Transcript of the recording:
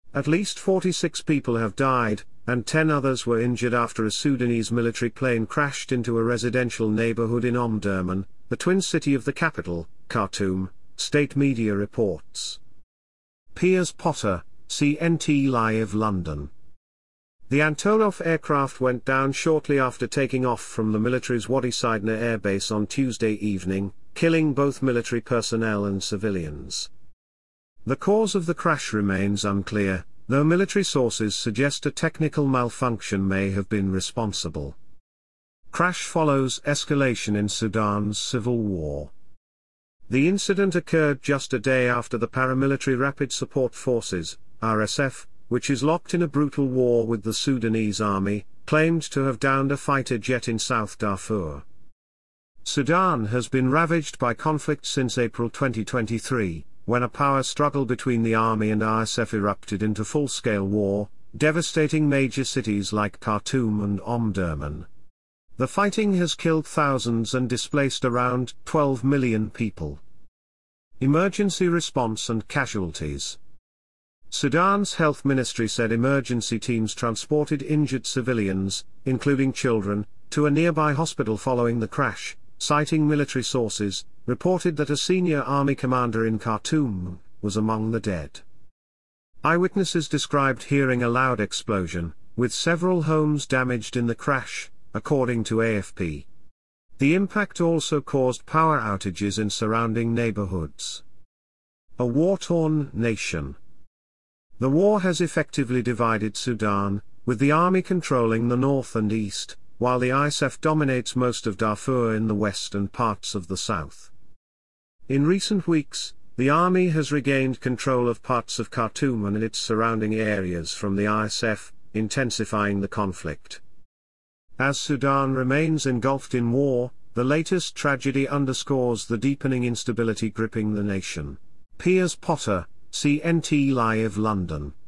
At least 46 people have died, and 10 others were injured after a Sudanese military plane crashed into a residential neighborhood in Omdurman, the twin city of the capital, Khartoum, state media reports. Piers Potter, CNT Live London. The Antonov aircraft went down shortly after taking off from the military's Wadi Sidna airbase on Tuesday evening, killing both military personnel and civilians. The cause of the crash remains unclear, though military sources suggest a technical malfunction may have been responsible. Crash follows escalation in Sudan's civil war. The incident occurred just a day after the Paramilitary Rapid Support Forces, RSF, which is locked in a brutal war with the Sudanese army, claimed to have downed a fighter jet in South Darfur. Sudan has been ravaged by conflict since April 2023, when a power struggle between the army and RSF erupted into full-scale war, devastating major cities like Khartoum and Omdurman. The fighting has killed thousands and displaced around 12 million people. Emergency response and casualties. Sudan's health ministry said emergency teams transported injured civilians, including children, to a nearby hospital following the crash, citing military sources, reported that a senior army commander in Khartoum was among the dead. Eyewitnesses described hearing a loud explosion, with several homes damaged in the crash, according to AFP. The impact also caused power outages in surrounding neighborhoods. A war-torn nation. The war has effectively divided Sudan, with the army controlling the north and east, while the ISAF dominates most of Darfur in the west and parts of the south. In recent weeks, the army has regained control of parts of Khartoum and its surrounding areas from the ISAF, intensifying the conflict. As Sudan remains engulfed in war, the latest tragedy underscores the deepening instability gripping the nation. Piers Potter, CNT Live London.